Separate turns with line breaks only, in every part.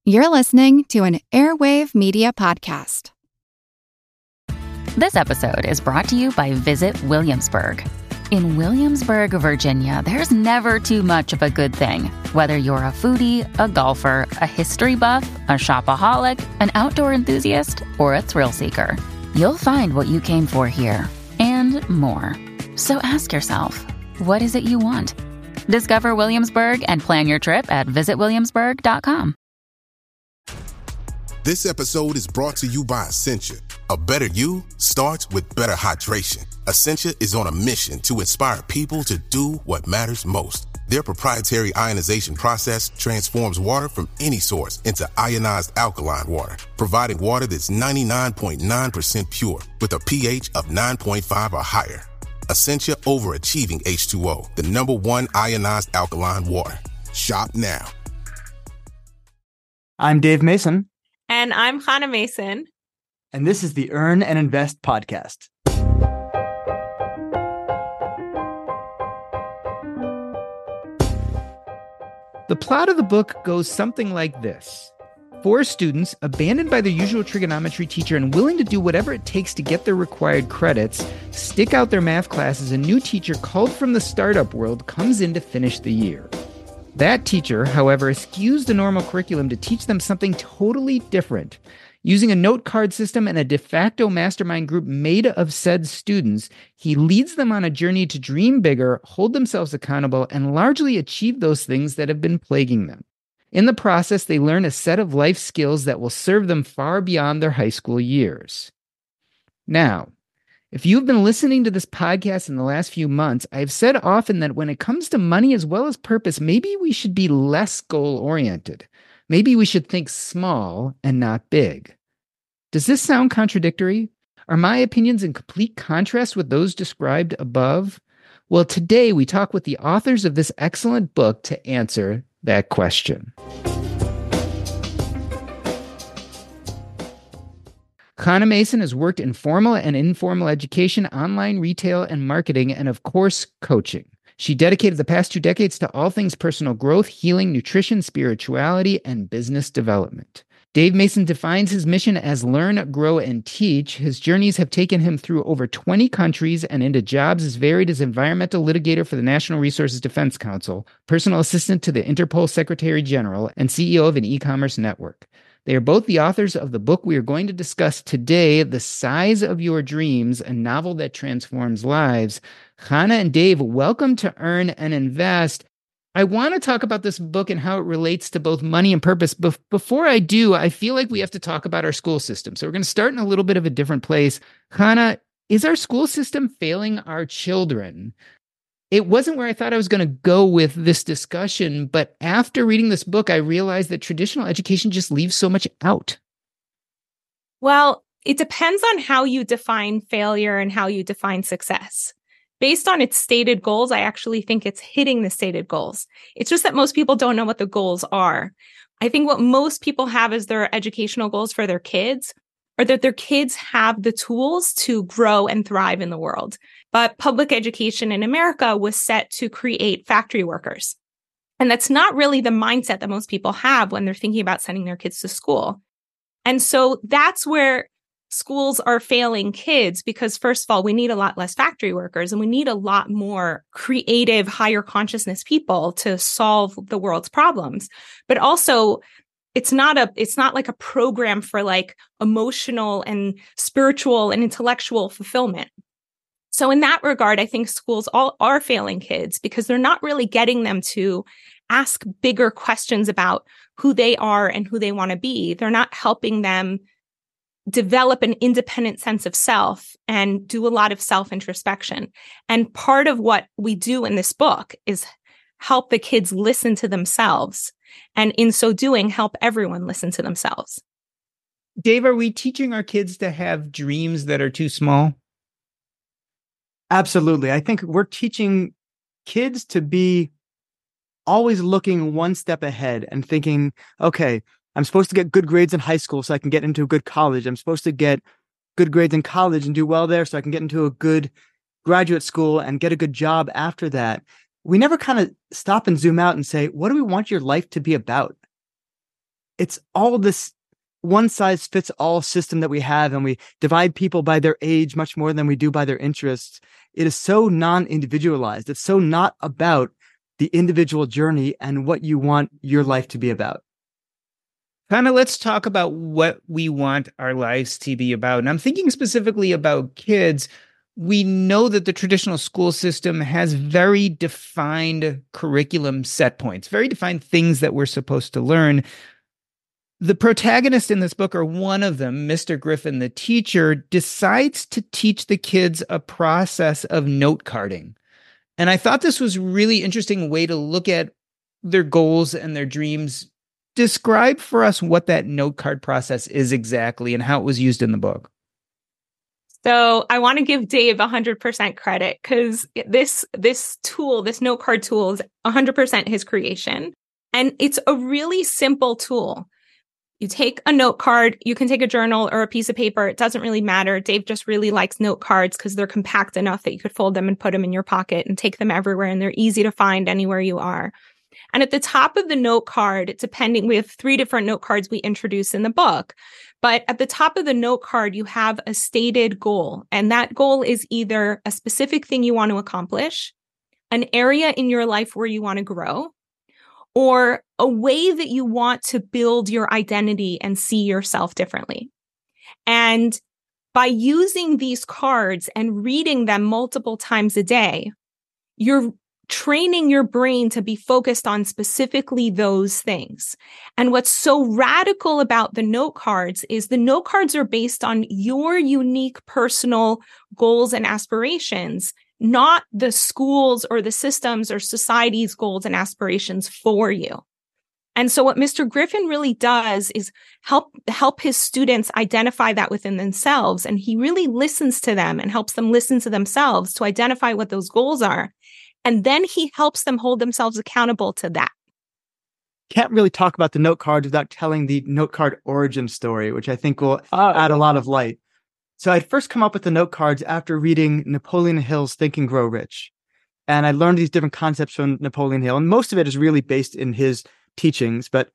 You're listening to an Airwave Media Podcast.
This episode is brought to you by Visit Williamsburg. In Williamsburg, Virginia, there's never too much of a good thing. Whether you're a foodie, a golfer, a history buff, a shopaholic, an outdoor enthusiast, or a thrill seeker, you'll find what you came for here and more. So ask yourself, what is it you want? Discover Williamsburg and plan your trip at visitwilliamsburg.com.
This episode is brought to you by Essentia. A better you starts with better hydration. Essentia is on a mission to inspire people to do what matters most. Their proprietary ionization process transforms water from any source into ionized alkaline water, providing water that's 99.9% pure with a pH of 9.5 or higher. Essentia overachieving H2O, the #1 ionized alkaline water. Shop now.
I'm Dave Mason.
And I'm Hannah Mason.
And this is the Earn and Invest podcast.
The plot of the book goes something like this. 4 students, abandoned by their usual trigonometry teacher and willing to do whatever it takes to get their required credits, stick out their math classes. A new teacher called from the startup world comes in to finish the year. That teacher, however, eschews the normal curriculum to teach them something totally different. Using a note card system and a de facto mastermind group made of said students, he leads them on a journey to dream bigger, hold themselves accountable, and largely achieve those things that have been plaguing them. In the process, they learn a set of life skills that will serve them far beyond their high school years. Now, if you've been listening to this podcast in the last few months, I've said often that when it comes to money as well as purpose, maybe we should be less goal-oriented. Maybe we should think small and not big. Does this sound contradictory? Are my opinions in complete contrast with those described above? Well, today we talk with the authors of this excellent book to answer that question. Hannah Mason has worked in formal and informal education, online retail and marketing, and of course, coaching. She dedicated the past 2 decades to all things personal growth, healing, nutrition, spirituality, and business development. Dave Mason defines his mission as learn, grow, and teach. His journeys have taken him through over 20 countries and into jobs as varied as environmental litigator for the National Resources Defense Council, personal assistant to the Interpol Secretary General, and CEO of an e-commerce network. They are both the authors of the book we are going to discuss today, The Size of Your Dreams, a novel that transforms lives. Hannah and Dave, welcome to Earn and Invest. I want to talk about this book and how it relates to both money and purpose. Before I do, I feel like we have to talk about our school system. So we're going to start in a little bit of a different place. Hannah, is our school system failing our children? It wasn't where I thought I was going to go with this discussion, but after reading this book, I realized that traditional education just leaves so much out.
Well, it depends on how you define failure and how you define success. Based on its stated goals, I actually think it's hitting the stated goals. It's just that most people don't know what the goals are. I think what most people have as their educational goals for their kids are that their kids have the tools to grow and thrive in the world. But public education in America was set to create factory workers. And that's not really the mindset that most people have when they're thinking about sending their kids to school. And so that's where schools are failing kids because, first of all, we need a lot less factory workers and we need a lot more creative, higher consciousness people to solve the world's problems. But also, it's not like a program for like emotional and spiritual and intellectual fulfillment. So in that regard, I think schools all are failing kids because they're not really getting them to ask bigger questions about who they are and who they want to be. They're not helping them develop an independent sense of self and do a lot of self-introspection. And part of what we do in this book is help the kids listen to themselves. And in so doing, help everyone listen to themselves.
Dave, are we teaching our kids to have dreams that are too small?
Absolutely. I think we're teaching kids to be always looking one step ahead and thinking, okay, I'm supposed to get good grades in high school so I can get into a good college. I'm supposed to get good grades in college and do well there so I can get into a good graduate school and get a good job after that. We never kind of stop and zoom out and say, what do we want your life to be about? it's all this one size fits all system that we have, and we divide people by their age much more than we do by their interests. It is so non-individualized. It's so not about the individual journey and what you want your life to be about.
Chana, let's talk about what we want our lives to be about. And I'm thinking specifically about kids. We know that the traditional school system has very defined curriculum set points, very defined things that we're supposed to learn. The protagonist in this book, or one of them, Mr. Griffin, the teacher, decides to teach the kids a process of note carding. And I thought this was a really interesting way to look at their goals and their dreams. Describe for us what that note card process is exactly and how it was used in the book.
So I want to give Dave 100% credit because this tool, this note card tool, is 100% his creation. And it's a really simple tool. You take a note card, you can take a journal or a piece of paper. It doesn't really matter. Dave just really likes note cards because they're compact enough that you could fold them and put them in your pocket and take them everywhere. And they're easy to find anywhere you are. And at the top of the note card, we have 3 different note cards we introduce in the book. But at the top of the note card, you have a stated goal. And that goal is either a specific thing you want to accomplish, an area in your life where you want to grow, or a way that you want to build your identity and see yourself differently. And by using these cards and reading them multiple times a day, you're training your brain to be focused on specifically those things. And what's so radical about the note cards is the note cards are based on your unique personal goals and aspirations, not the schools or the systems or society's goals and aspirations for you. And so what Mr. Griffin really does is help his students identify that within themselves. And he really listens to them and helps them listen to themselves to identify what those goals are. And then he helps them hold themselves accountable to that.
Can't really talk about the note cards without telling the note card origin story, which I think will add a lot of light. So I'd first come up with the note cards after reading Napoleon Hill's Think and Grow Rich. And I learned these different concepts from Napoleon Hill. And most of it is really based in his teachings, but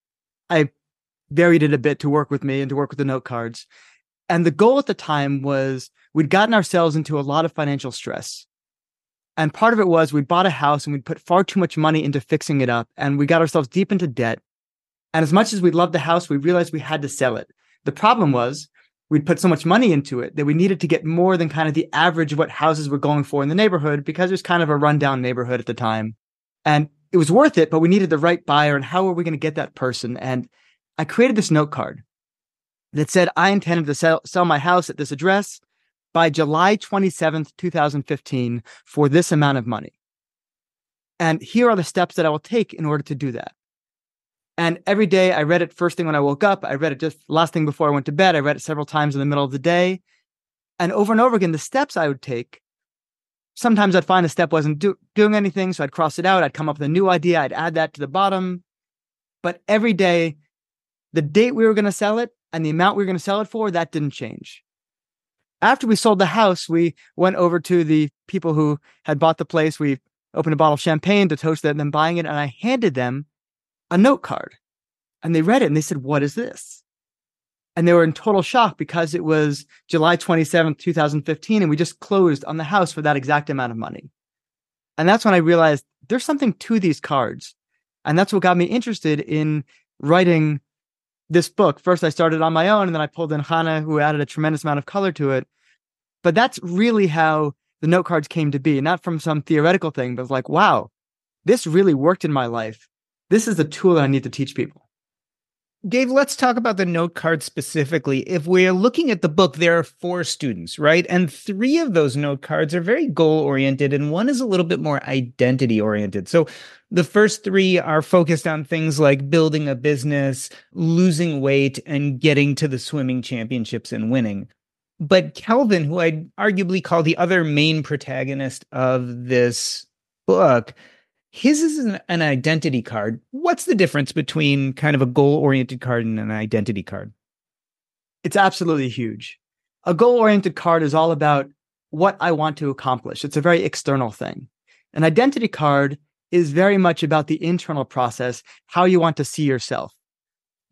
I varied it a bit to work with me and to work with the note cards. And the goal at the time was we'd gotten ourselves into a lot of financial stress. And part of it was we'd bought a house and we'd put far too much money into fixing it up. And we got ourselves deep into debt. And as much as we loved the house, we realized we had to sell it. The problem was we'd put so much money into it that we needed to get more than kind of the average of what houses were going for in the neighborhood because it was kind of a rundown neighborhood at the time. And it was worth it, but we needed the right buyer. And how were we going to get that person? And I created this note card that said, I intended to sell my house at this address by July 27th, 2015 for this amount of money. And here are the steps that I will take in order to do that. And every day I read it first thing when I woke up. I read it just last thing before I went to bed. I read it several times in the middle of the day. And over again, the steps I would take, sometimes I'd find the step wasn't doing anything, so I'd cross it out. I'd come up with a new idea. I'd add that to the bottom. But every day, the date we were going to sell it and the amount we were going to sell it for, that didn't change. After we sold the house, we went over to the people who had bought the place. We opened a bottle of champagne to toast them buying it, and I handed them a note card. And they read it, and they said, "What is this?" And they were in total shock because it was July 27th, 2015, and we just closed on the house for that exact amount of money. And that's when I realized there's something to these cards. And that's what got me interested in writing this book. First, I started on my own, and then I pulled in Chana, who added a tremendous amount of color to it. But that's really how the note cards came to be, not from some theoretical thing, but like, wow, this really worked in my life. This is the tool that I need to teach people.
Dave, let's talk about the note card specifically. If we're looking at the book, there are 4 students, right? And 3 of those note cards are very goal-oriented, and one is a little bit more identity-oriented. So the first 3 are focused on things like building a business, losing weight, and getting to the swimming championships and winning. But Kelvin, who I'd arguably call the other main protagonist of this book, his is an identity card. What's the difference between kind of a goal-oriented card and an identity card?
It's absolutely huge. A goal-oriented card is all about what I want to accomplish. It's a very external thing. An identity card is very much about the internal process, how you want to see yourself.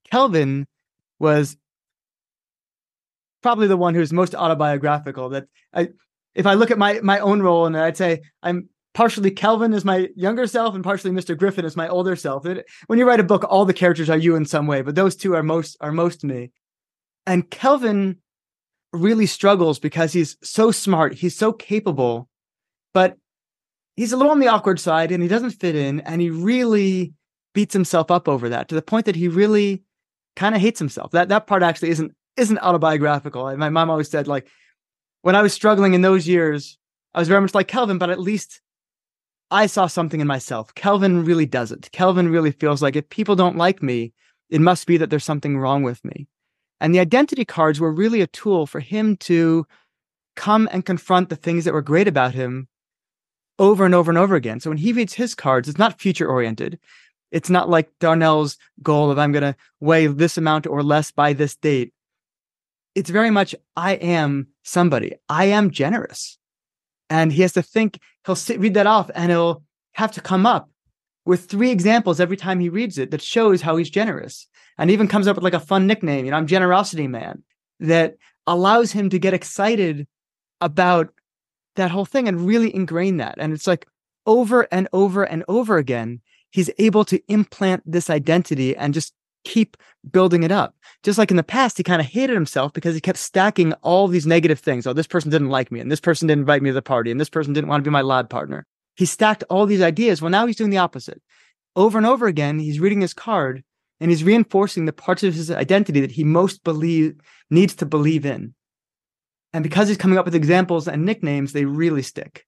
Kelvin was probably the one who's most autobiographical. If I look at my own role, and I'd say I'm partially Kelvin as my younger self and partially Mr. Griffin as my older self. When you write a book, all the characters are you in some way, but those two are most me. And Kelvin really struggles because he's so smart, he's so capable, but he's a little on the awkward side and he doesn't fit in, and he really beats himself up over that to the point that he really kind of hates himself. That part actually isn't autobiographical. My mom always said, like, when I was struggling in those years, I was very much like Kelvin, but at least I saw something in myself. Kelvin really doesn't. Kelvin really feels like if people don't like me, it must be that there's something wrong with me. And the identity cards were really a tool for him to come and confront the things that were great about him over and over and over again. So when he reads his cards, it's not future oriented. It's not like Darnell's goal of I'm going to weigh this amount or less by this date. It's very much, I am somebody. I am generous. And he has to think, he'll read that off and he'll have to come up with 3 examples every time he reads it that shows how he's generous. And even comes up with like a fun nickname, I'm Generosity Man, that allows him to get excited about that whole thing and really ingrain that. And it's like over and over and over again, he's able to implant this identity and just keep building it up. Just like in the past, he kind of hated himself because he kept stacking all these negative things. Oh, this person didn't like me, and this person didn't invite me to the party, and this person didn't want to be my lab partner. He stacked all these ideas. Well, now he's doing the opposite. Over and over again, he's reading his card and he's reinforcing the parts of his identity that he most needs to believe in. And because he's coming up with examples and nicknames, they really stick.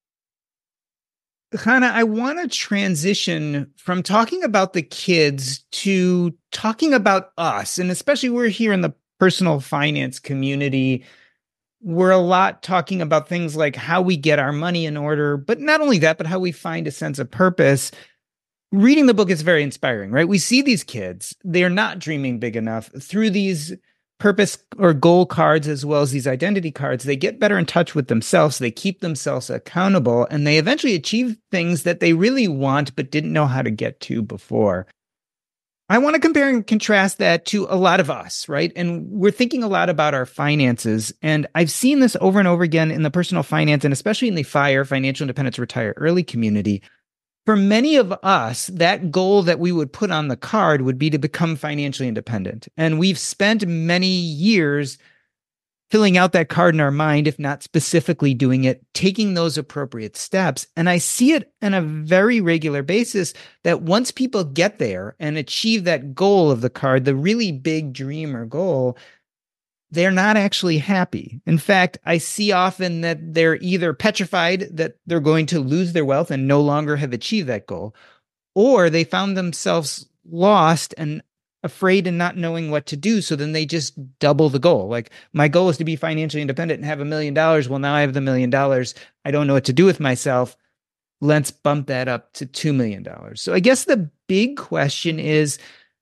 Chana, I want to transition from talking about the kids to talking about us. And especially we're here in the personal finance community. We're a lot talking about things like how we get our money in order, but not only that, but how we find a sense of purpose. Reading the book is very inspiring, right? We see these kids, they're not dreaming big enough. Through these purpose or goal cards, as well as these identity cards, they get better in touch with themselves. They keep themselves accountable, and they eventually achieve things that they really want, but didn't know how to get to before. I want to compare and contrast that to a lot of us, right? And we're thinking a lot about our finances. And I've seen this over and over again in the personal finance, and especially in the FIRE, Financial Independence Retire Early community. For many of us, that goal that we would put on the card would be to become financially independent. And we've spent many years filling out that card in our mind, if not specifically doing it, taking those appropriate steps. And I see it on a very regular basis that once people get there and achieve that goal of the card, the really big dream or goal, they're not actually happy. In fact, I see often that they're either petrified that they're going to lose their wealth and no longer have achieved that goal, or they found themselves lost and afraid and not knowing what to do. So then they just double the goal. Like, my goal is to be financially independent and have $1 million. Well, now I have the $1 million. I don't know what to do with myself. Let's bump that up to $2 million. So I guess the big question is,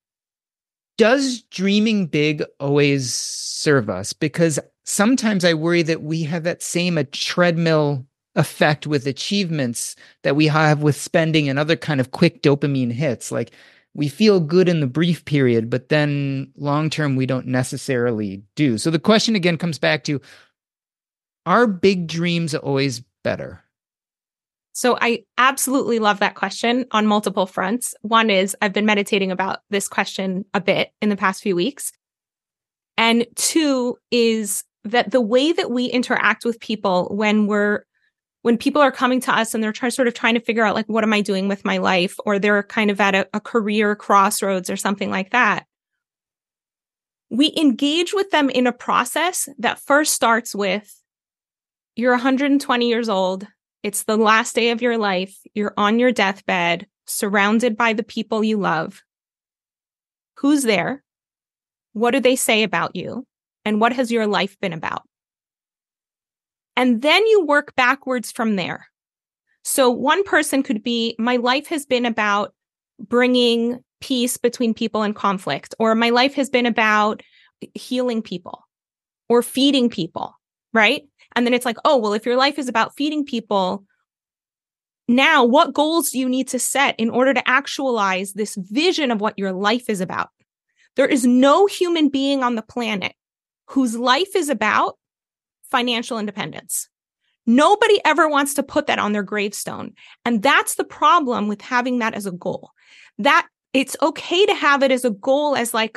does dreaming big always serve us? Because sometimes I worry that we have that same treadmill effect with achievements that we have with spending and other kind of quick dopamine hits. Like, we feel good in the brief period, but then long-term we don't necessarily do. So the question again comes back to, are big dreams always better?
So I absolutely love that question on multiple fronts. One is I've been meditating about this question a bit in the past few weeks. And 2 is that the way that we interact with people when people are coming to us and they're trying to figure out, like, what am I doing with my life? Or they're kind of at a career crossroads or something like that. We engage with them in a process that first starts with, you're 120 years old. It's the last day of your life. You're on your deathbed, surrounded by the people you love. Who's there? What do they say about you? And what has your life been about? And then you work backwards from there. So one person could be, my life has been about bringing peace between people in conflict, or my life has been about healing people or feeding people, right? And then it's like, oh, well, if your life is about feeding people, now what goals do you need to set in order to actualize this vision of what your life is about? There is no human being on the planet whose life is about financial independence. Nobody ever wants to put that on their gravestone. And that's the problem with having that as a goal. That it's okay to have it as a goal, as like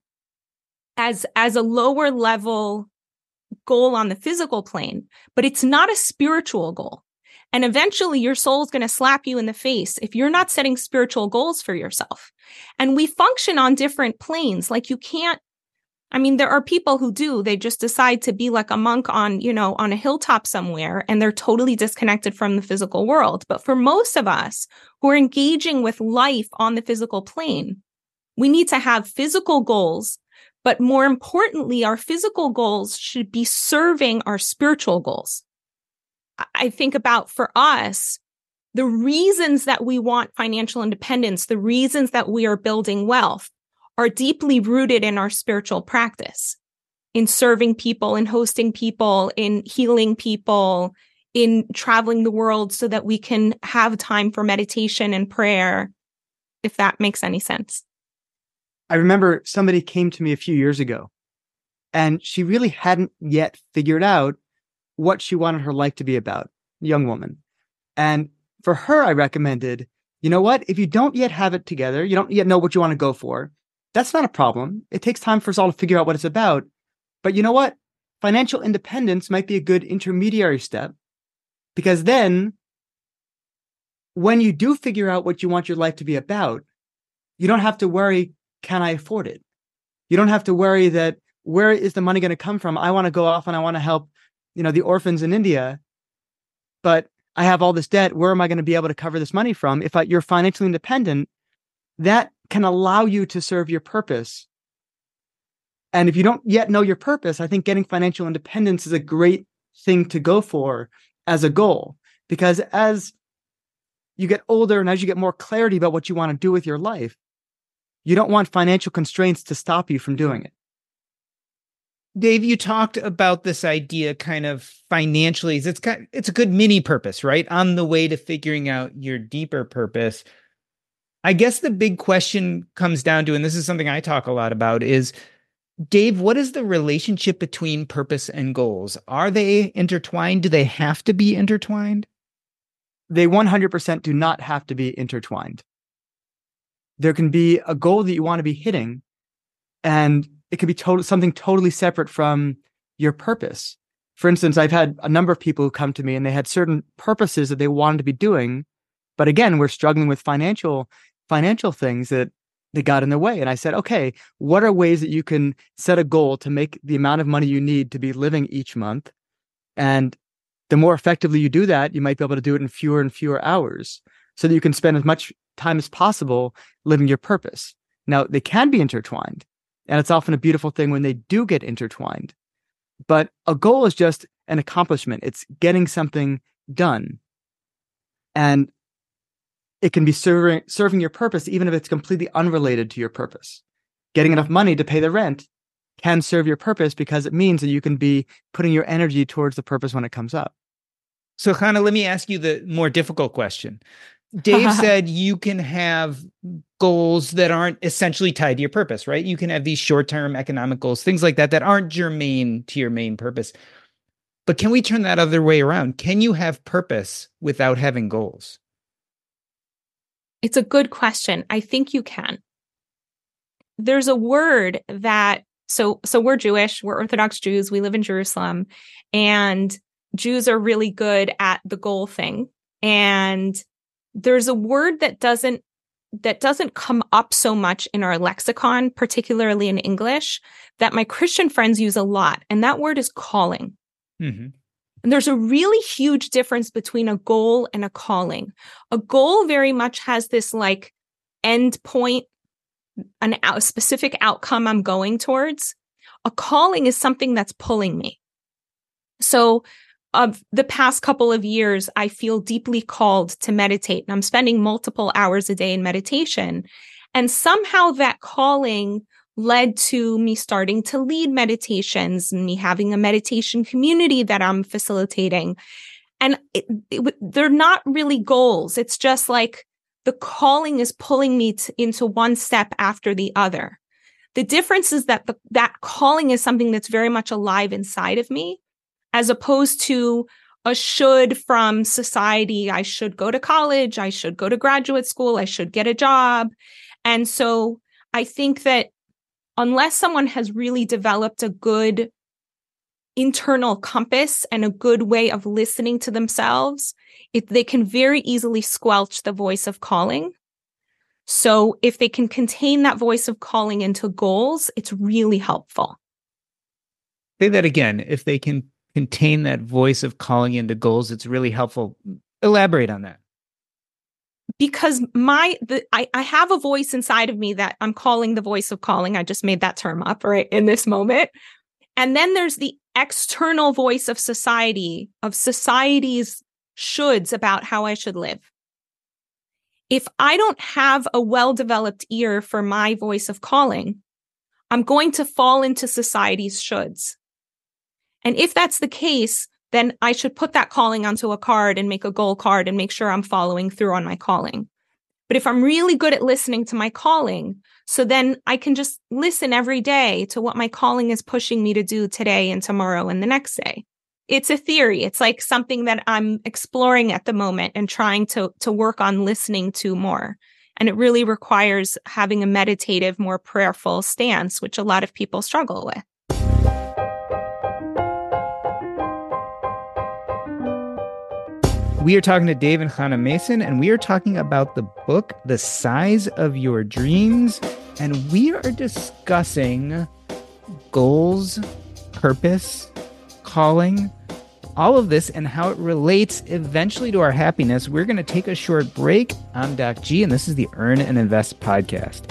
as a lower level goal on the physical plane, but it's not a spiritual goal. And eventually your soul is going to slap you in the face if you're not setting spiritual goals for yourself. And we function on different planes. Like you can't, I mean, there are people who do, they just decide to be like a monk on, on a hilltop somewhere, and they're totally disconnected from the physical world. But for most of us who are engaging with life on the physical plane, we need to have physical goals. But more importantly, our physical goals should be serving our spiritual goals. I think about, for us, the reasons that we want financial independence, the reasons that we are building wealth, are deeply rooted in our spiritual practice, in serving people, in hosting people, in healing people, in traveling the world so that we can have time for meditation and prayer, if that makes any sense.
I remember somebody came to me a few years ago, and she really hadn't yet figured out what she wanted her life to be about, a young woman. And for her, I recommended, you know what? If you don't yet have it together, you don't yet know what you want to go for, that's not a problem. It takes time for us all to figure out what it's about. But you know what? Financial independence might be a good intermediary step, because then when you do figure out what you want your life to be about, you don't have to worry, can I afford it? You don't have to worry that, where is the money going to come from? I want to go off and I want to help, the orphans in India, but I have all this debt. Where am I going to be able to cover this money from? If you're financially independent, that can allow you to serve your purpose. And if you don't yet know your purpose, I think getting financial independence is a great thing to go for as a goal, because as you get older and as you get more clarity about what you want to do with your life, you don't want financial constraints to stop you from doing it.
Dave, you talked about this idea kind of financially. It's a good mini purpose, right? On the way to figuring out your deeper purpose. I guess the big question comes down to, and this is something I talk a lot about, is, Dave, what is the relationship between purpose and goals? Are they intertwined? Do they have to be intertwined?
They 100% do not have to be intertwined. There can be a goal that you want to be hitting, and it could be something totally separate from your purpose. For instance, I've had a number of people who come to me and they had certain purposes that they wanted to be doing, but again, we're struggling with financial things that they got in the way. And I said, okay, what are ways that you can set a goal to make the amount of money you need to be living each month? And the more effectively you do that, you might be able to do it in fewer and fewer hours so that you can spend as much time as possible living your purpose. Now, they can be intertwined, and it's often a beautiful thing when they do get intertwined. But a goal is just an accomplishment. It's getting something done. And it can be serving your purpose, even if it's completely unrelated to your purpose. Getting enough money to pay the rent can serve your purpose because it means that you can be putting your energy towards the purpose when it comes up.
So, Chana, let me ask you the more difficult question. Dave said you can have goals that aren't essentially tied to your purpose, right? You can have these short-term economic goals, things like that aren't germane to your main purpose. But can we turn that other way around? Can you have purpose without having goals?
It's a good question. I think you can. There's a word that, so we're Jewish, we're Orthodox Jews, we live in Jerusalem, and Jews are really good at the goal thing. And there's a word that doesn't come up so much in our lexicon, particularly in English, that my Christian friends use a lot. And that word is calling. Mm-hmm. And there's a really huge difference between a goal and a calling. A goal very much has this like end point, a specific outcome I'm going towards. A calling is something that's pulling me. So of the past couple of years, I feel deeply called to meditate, and I'm spending multiple hours a day in meditation. And somehow that calling led to me starting to lead meditations, me having a meditation community that I'm facilitating. And they're not really goals. It's just like the calling is pulling me into one step after the other. The difference is that that calling is something that's very much alive inside of me, as opposed to a should from society. I should go to college. I should go to graduate school. I should get a job. And so I think that unless someone has really developed a good internal compass and a good way of listening to themselves, they can very easily squelch the voice of calling. So if they can contain that voice of calling into goals, it's really helpful.
Say that again. If they can contain that voice of calling into goals, it's really helpful. Elaborate on that.
Because I have a voice inside of me that I'm calling the voice of calling. I just made that term up right in this moment. And then there's the external voice of society's shoulds about how I should live. If I don't have a well-developed ear for my voice of calling, I'm going to fall into society's shoulds. And if that's the case, then I should put that calling onto a card and make a goal card and make sure I'm following through on my calling. But if I'm really good at listening to my calling, so then I can just listen every day to what my calling is pushing me to do today and tomorrow and the next day. It's a theory. It's like something that I'm exploring at the moment and trying to work on listening to more. And it really requires having a meditative, more prayerful stance, which a lot of people struggle with.
We are talking to Dave and Chana Mason, and we are talking about the book, The Size of Your Dreams. And we are discussing goals, purpose, calling, all of this and how it relates eventually to our happiness. We're going to take a short break. I'm Doc G, and this is the Earn and Invest podcast.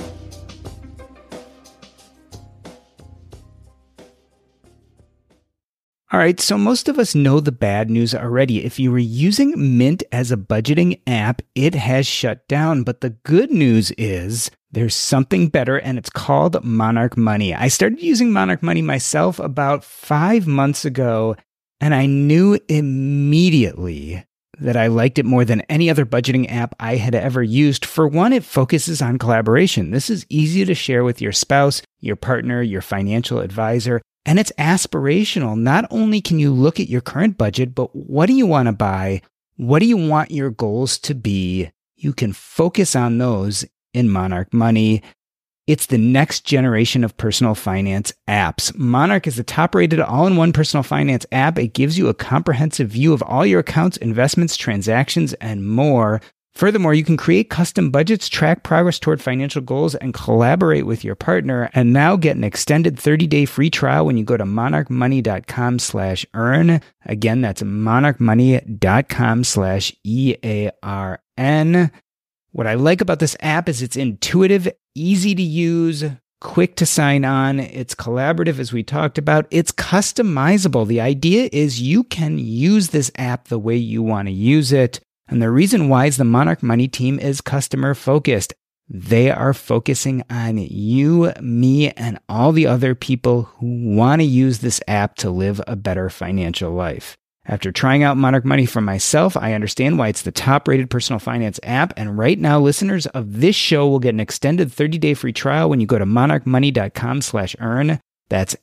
All right, so most of us know the bad news already. If you were using Mint as a budgeting app, it has shut down. But the good news is there's something better, and it's called Monarch Money. I started using Monarch Money myself about 5 months ago, and I knew immediately that I liked it more than any other budgeting app I had ever used. For one, it focuses on collaboration. This is easy to share with your spouse, your partner, your financial advisor. And it's aspirational. Not only can you look at your current budget, but what do you want to buy? What do you want your goals to be? You can focus on those in Monarch Money. It's the next generation of personal finance apps. Monarch is the top-rated all-in-one personal finance app. It gives you a comprehensive view of all your accounts, investments, transactions, and more. Furthermore, you can create custom budgets, track progress toward financial goals, and collaborate with your partner. And now get an extended 30-day free trial when you go to monarchmoney.com/earn. Again, that's monarchmoney.com/EARN. What I like about this app is it's intuitive, easy to use, quick to sign on. It's collaborative, as we talked about. It's customizable. The idea is you can use this app the way you want to use it. And the reason why is the Monarch Money team is customer focused. They are focusing on you, me, and all the other people who want to use this app to live a better financial life. After trying out Monarch Money for myself, I understand why it's the top-rated personal finance app. And right now, listeners of this show will get an extended 30-day free trial when you go to monarchmoney.com/earn. That's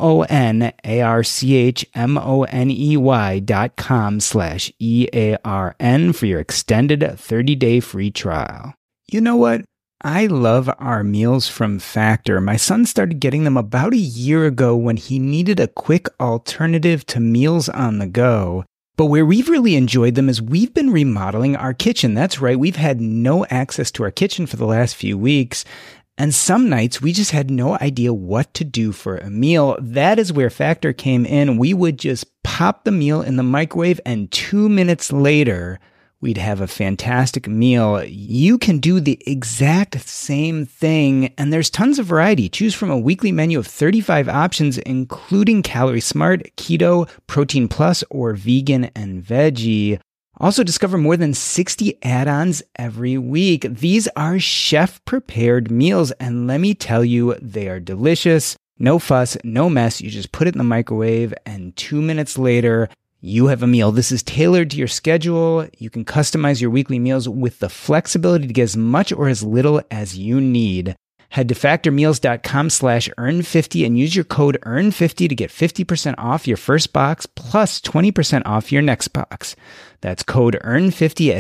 monarchmoney.com/EARN for your extended 30-day free trial. You know what? I love our meals from Factor. My son started getting them about a year ago when he needed a quick alternative to meals on the go. But where we've really enjoyed them is we've been remodeling our kitchen. That's right, we've had no access to our kitchen for the last few weeks. And some nights we just had no idea what to do for a meal. That is where Factor came in. We would just pop the meal in the microwave, and 2 minutes later, we'd have a fantastic meal. You can do the exact same thing, and there's tons of variety. Choose from a weekly menu of 35 options, including Calorie Smart, Keto, Protein Plus, or Vegan and Veggie. Also discover more than 60 add-ons every week. These are chef-prepared meals, and let me tell you, they are delicious. No fuss, no mess. You just put it in the microwave, and 2 minutes later, you have a meal. This is tailored to your schedule. You can customize your weekly meals with the flexibility to get as much or as little as you need. Head to factormeals.com/earn50 and use your code earn50 to get 50% off your first box plus 20% off your next box. That's code earn50 at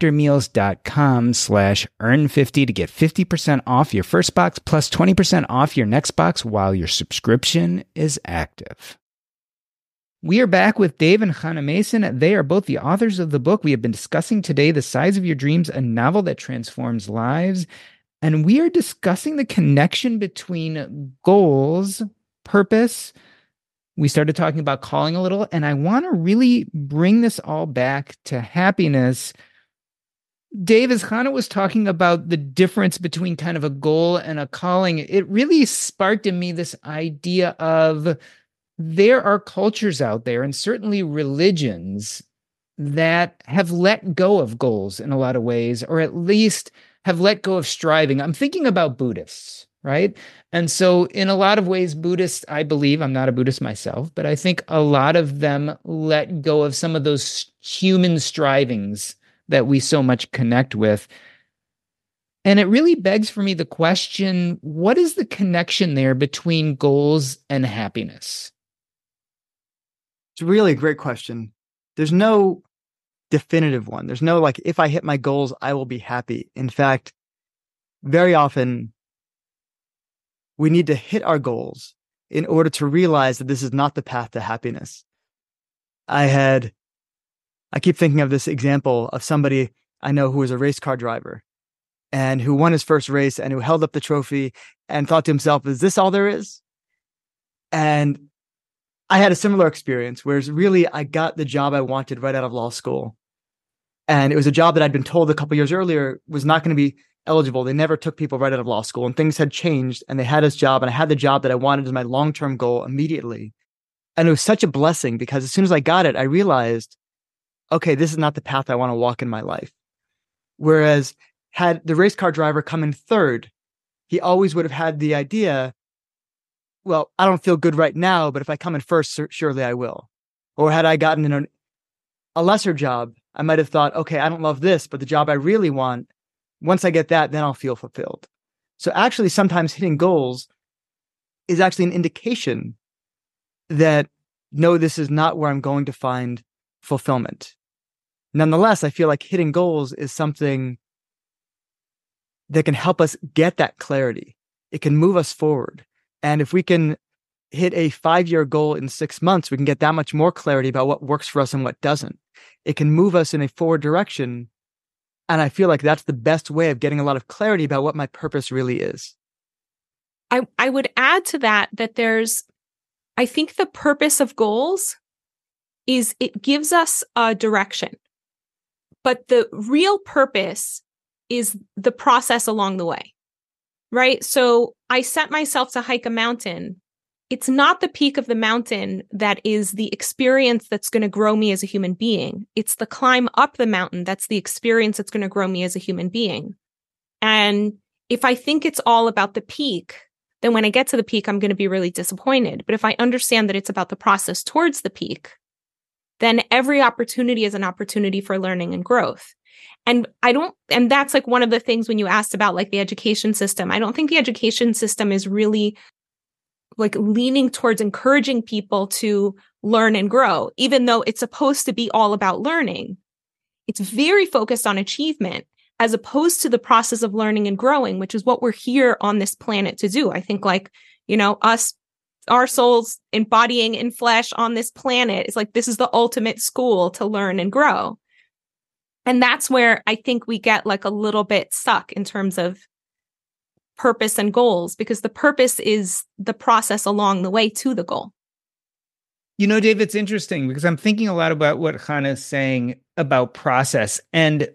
factormeals.com/earn50 to get 50% off your first box plus 20% off your next box while your subscription is active. We are back with Dave and Chana Mason. They are both the authors of the book we have been discussing today, The Size of Your Dreams, a novel that transforms lives. And we are discussing the connection between goals, purpose. We started talking about calling a little, and I want to really bring this all back to happiness. Dave, as Chana was talking about the difference between kind of a goal and a calling, it really sparked in me this idea of there are cultures out there, and certainly religions, that have let go of goals in a lot of ways, or at least have let go of striving. I'm thinking about Buddhists, right? And so in a lot of ways, Buddhists, I believe, I'm not a Buddhist myself, but I think a lot of them let go of some of those human strivings that we so much connect with. And it really begs for me the question, what is the connection there between goals and happiness?
It's really a great question. There's no definitive one. There's no like, if I hit my goals, I will be happy. In fact, very often we need to hit our goals in order to realize that this is not the path to happiness. I keep thinking of this example of somebody I know who was a race car driver and who won his first race and who held up the trophy and thought to himself, is this all there is? And I had a similar experience, whereas really I got the job I wanted right out of law school. And it was a job that I'd been told a couple years earlier was not going to be eligible. They never took people right out of law school, and things had changed, and they had this job, and I had the job that I wanted as my long-term goal immediately. And it was such a blessing because as soon as I got it, I realized, okay, this is not the path I want to walk in my life. Whereas had the race car driver come in third, he always would have had the idea, well, I don't feel good right now, but if I come in first, surely I will. Or had I gotten in a lesser job, I might have thought, okay, I don't love this, but the job I really want, once I get that, then I'll feel fulfilled. So actually, sometimes hitting goals is actually an indication that, no, this is not where I'm going to find fulfillment. Nonetheless, I feel like hitting goals is something that can help us get that clarity. It can move us forward. And if we can hit a 5-year goal in 6 months, we can get that much more clarity about what works for us and what doesn't. It can move us in a forward direction. And I feel like that's the best way of getting a lot of clarity about what my purpose really is.
I would add to that I think the purpose of goals is it gives us a direction. But the real purpose is the process along the way, right? So I set myself to hike a mountain. It's not the peak of the mountain that is the experience that's going to grow me as a human being. It's the climb up the mountain that's the experience that's going to grow me as a human being. And if I think it's all about the peak, then when I get to the peak, I'm going to be really disappointed. But if I understand that it's about the process towards the peak, then every opportunity is an opportunity for learning and growth. And that's like one of the things when you asked about like the education system, I don't think the education system is really like leaning towards encouraging people to learn and grow, even though it's supposed to be all about learning. It's very focused on achievement as opposed to the process of learning and growing, which is what we're here on this planet to do. I think like, our souls embodying in flesh on this planet is like, this is the ultimate school to learn and grow. And that's where I think we get like a little bit stuck in terms of purpose and goals, because the purpose is the process along the way to the goal.
Dave, it's interesting because I'm thinking a lot about what Chana is saying about process. And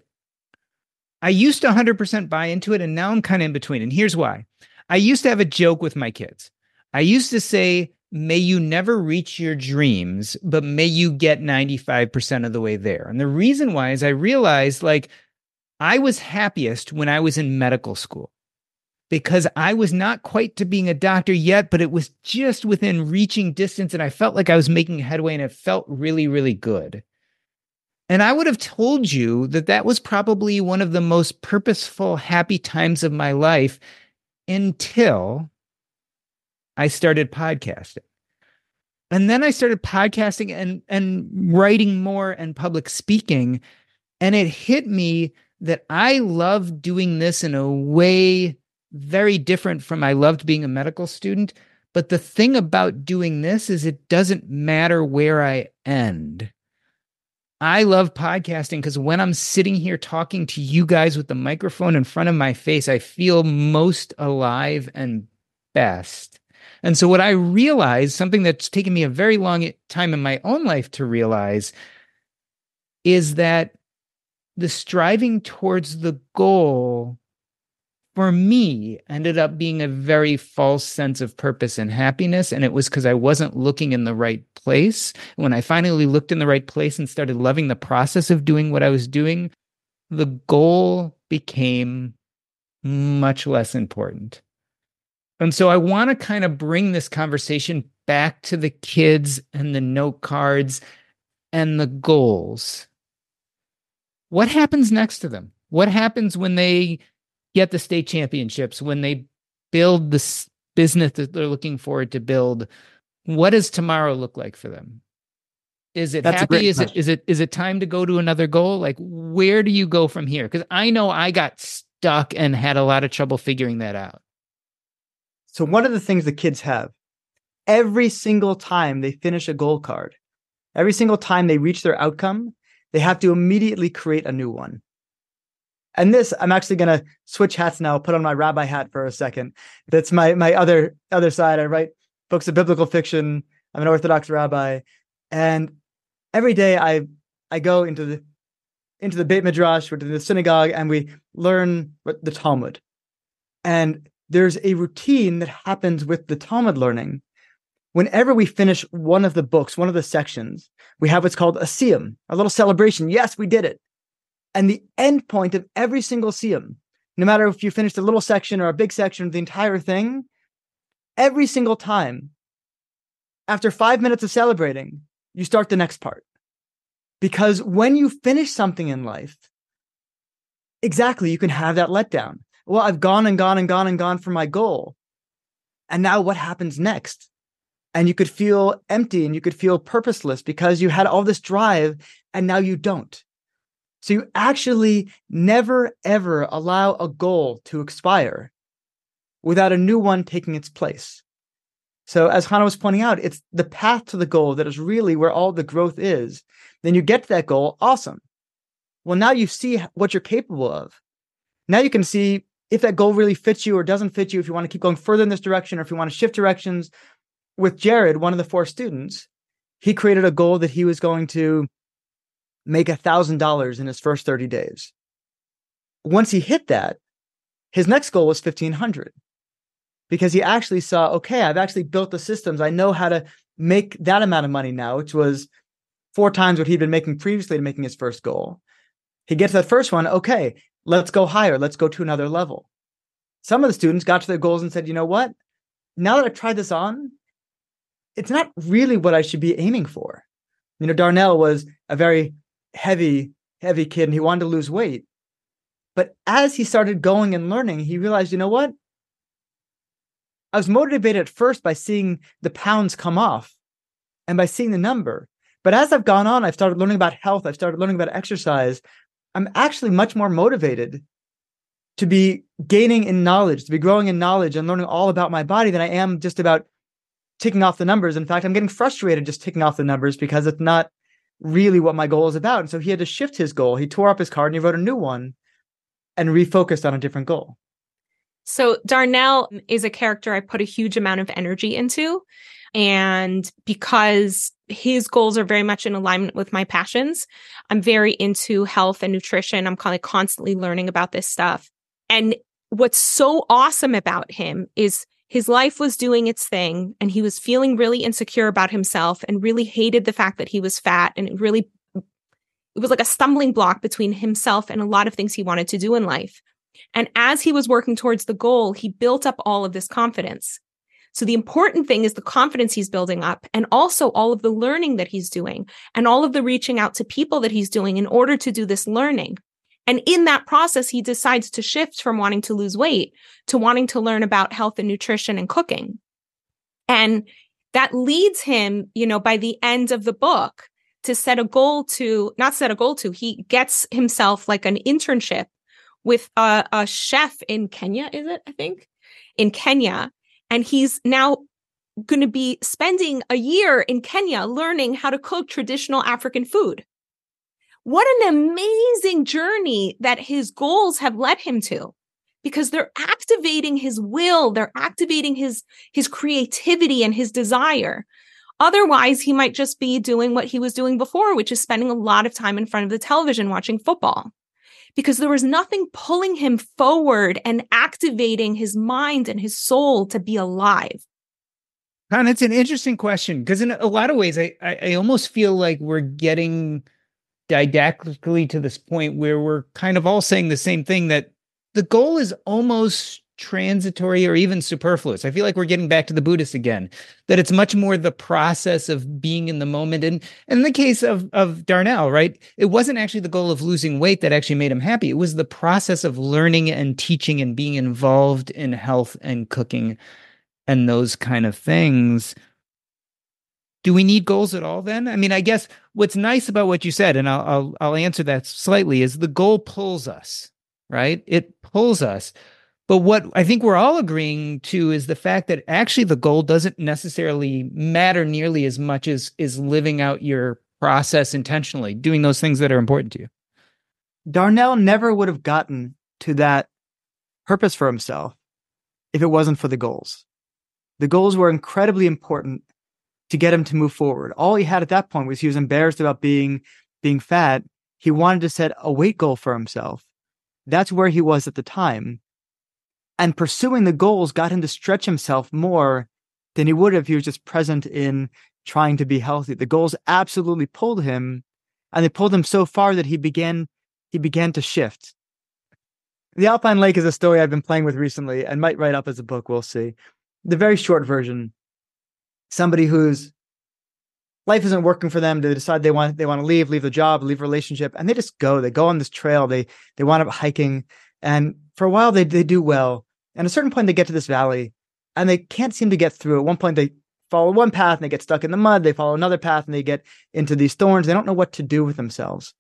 I used to 100% buy into it, and now I'm kind of in between. And here's why. I used to have a joke with my kids. I used to say, may you never reach your dreams, but may you get 95% of the way there. And the reason why is I realized like I was happiest when I was in medical school because I was not quite to being a doctor yet, but it was just within reaching distance. And I felt like I was making headway and it felt really, really good. And I would have told you that that was probably one of the most purposeful, happy times of my life. until I started podcasting. And then I started podcasting and writing more and public speaking. And it hit me that I love doing this in a way very different from I loved being a medical student. But the thing about doing this is it doesn't matter where I end. I love podcasting because when I'm sitting here talking to you guys with the microphone in front of my face, I feel most alive and best. And so what I realized, something that's taken me a very long time in my own life to realize, is that the striving towards the goal for me ended up being a very false sense of purpose and happiness. And it was because I wasn't looking in the right place. When I finally looked in the right place and started loving the process of doing what I was doing, the goal became much less important. And so I want to kind of bring this conversation back to the kids and the note cards and the goals. What happens next to them? What happens when they get the state championships, when they build this business that they're looking forward to build? What does tomorrow look like for them? Is it happy? Is it time to go to another goal? Like, where do you go from here? Because I know I got stuck and had a lot of trouble figuring that out.
So one of the things the kids have, every single time they finish a goal card, every single time they reach their outcome, they have to immediately create a new one. And this, I'm actually going to switch hats now, put on my rabbi hat for a second. That's my other side. I write books of biblical fiction. I'm an Orthodox rabbi. And every day I go into the Beit Midrash, or to the synagogue, and we learn the Talmud. And there's a routine that happens with the Talmud learning. Whenever we finish one of the books, one of the sections, we have what's called a siyum, a little celebration. Yes, we did it. And the end point of every single siyum, no matter if you finished a little section or a big section of the entire thing, every single time, after 5 minutes of celebrating, you start the next part. Because when you finish something in life, exactly, you can have that letdown. Well, I've gone and gone and gone and gone for my goal. And now what happens next? And you could feel empty and you could feel purposeless because you had all this drive and now you don't. So you actually never, ever allow a goal to expire without a new one taking its place. So as Hannah was pointing out, it's the path to the goal that is really where all the growth is. Then you get to that goal. Awesome. Well, now you see what you're capable of. Now you can see if that goal really fits you or doesn't fit you, if you want to keep going further in this direction, or if you want to shift directions. With Jared, one of the 4 students, he created a goal that he was going to make $1,000 in his first 30 days. Once he hit that, his next goal was $1,500, because he actually saw, okay, I've actually built the systems. I know how to make that amount of money now, which was 4 times what he'd been making previously to making his first goal. He gets that first one. Okay, let's go higher. Let's go to another level. Some of the students got to their goals and said, you know what? Now that I've tried this on, it's not really what I should be aiming for. You know, Darnell was a very heavy kid and he wanted to lose weight. But as he started going and learning, he realized, you know what? I was motivated at first by seeing the pounds come off and by seeing the number. But as I've gone on, I've started learning about health. I've started learning about exercise. I'm actually much more motivated to be gaining in knowledge, to be growing in knowledge and learning all about my body than I am just about ticking off the numbers. In fact, I'm getting frustrated just ticking off the numbers because it's not really what my goal is about. And so he had to shift his goal. He tore up his card and he wrote a new one and refocused on a different goal.
So Darnell is a character I put a huge amount of energy into. And because his goals are very much in alignment with my passions, I'm very into health and nutrition. I'm kind of constantly learning about this stuff. And what's so awesome about him is his life was doing its thing and he was feeling really insecure about himself and really hated the fact that he was fat. And it was like a stumbling block between himself and a lot of things he wanted to do in life. And as he was working towards the goal, he built up all of this confidence. So the important thing is the confidence he's building up and also all of the learning that he's doing and all of the reaching out to people that he's doing in order to do this learning. And in that process, he decides to shift from wanting to lose weight to wanting to learn about health and nutrition and cooking. And that leads him, by the end of the book to he gets himself like an internship with a chef in Kenya, is it? I think in Kenya. And he's now going to be spending a year in Kenya learning how to cook traditional African food. What an amazing journey that his goals have led him to, because they're activating his will. They're activating his creativity and his desire. Otherwise, he might just be doing what he was doing before, which is spending a lot of time in front of the television watching football, because there was nothing pulling him forward and activating his mind and his soul to be alive.
Con, it's an interesting question, because in a lot of ways, I almost feel like we're getting didactically to this point where we're kind of all saying the same thing, that the goal is almost transitory or even superfluous. I feel like we're getting back to the Buddhist again, that it's much more the process of being in the moment. And in the case of Darnell, right, it wasn't actually the goal of losing weight that actually made him happy. It was the process of learning and teaching and being involved in health and cooking and those kind of things. Do we need goals at all then? I mean, I guess what's nice about what you said, and I'll answer that slightly, is the goal pulls us, right? It pulls us. But what I think we're all agreeing to is the fact that actually the goal doesn't necessarily matter nearly as much as living out your process intentionally, doing those things that are important to you.
Darnell never would have gotten to that purpose for himself if it wasn't for the goals. The goals were incredibly important to get him to move forward. All he had at that point was he was embarrassed about being fat. He wanted to set a weight goal for himself. That's where he was at the time. And pursuing the goals got him to stretch himself more than he would have if he was just present in trying to be healthy. The goals absolutely pulled him, and they pulled him so far that he began to shift. The Alpine Lake is a story I've been playing with recently and might write up as a book. We'll see. The very short version: somebody whose life isn't working for them, they decide they want to leave the job, leave a relationship, and they just go. They go on this trail. They wind up hiking, and for a while they do well. And at a certain point, they get to this valley, and they can't seem to get through. At one point, they follow one path, and they get stuck in the mud. They follow another path, and they get into these thorns. They don't know what to do with themselves,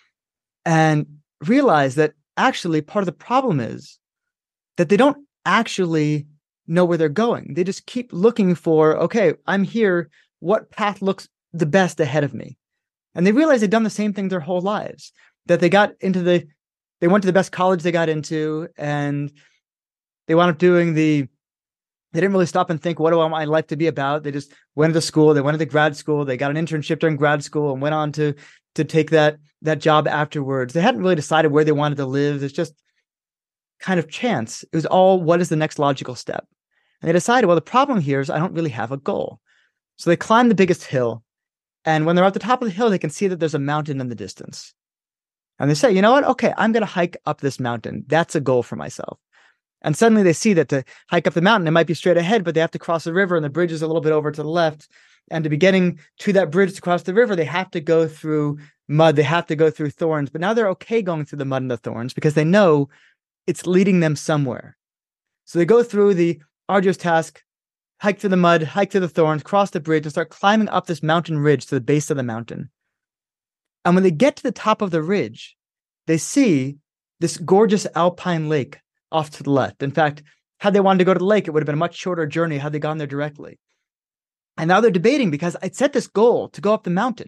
and realize that actually part of the problem is that they don't actually know where they're going. They just keep looking for, okay, I'm here. What path looks the best ahead of me? And they realize they've done the same thing their whole lives, that they went to the best college they got into, and they wound up they didn't really stop and think, what do I want my life to be about? They just went to school, they went to grad school, they got an internship during grad school and went on to take that job afterwards. They hadn't really decided where they wanted to live. It's just kind of chance. It was all, what is the next logical step? And they decided, well, the problem here is I don't really have a goal. So they climb the biggest hill. And when they're at the top of the hill, they can see that there's a mountain in the distance. And they say, you know what? Okay, I'm going to hike up this mountain. That's a goal for myself. And suddenly they see that to hike up the mountain, it might be straight ahead, but they have to cross a river, and the bridge is a little bit over to the left. And to be getting to that bridge to cross the river, they have to go through mud. They have to go through thorns. But now they're okay going through the mud and the thorns because they know it's leading them somewhere. So they go through the arduous task, hike through the mud, hike through the thorns, cross the bridge, and start climbing up this mountain ridge to the base of the mountain. And when they get to the top of the ridge, they see this gorgeous alpine lake off to the left. In fact, had they wanted to go to the lake, it would have been a much shorter journey had they gone there directly. And now they're debating because I'd set this goal to go up the mountain.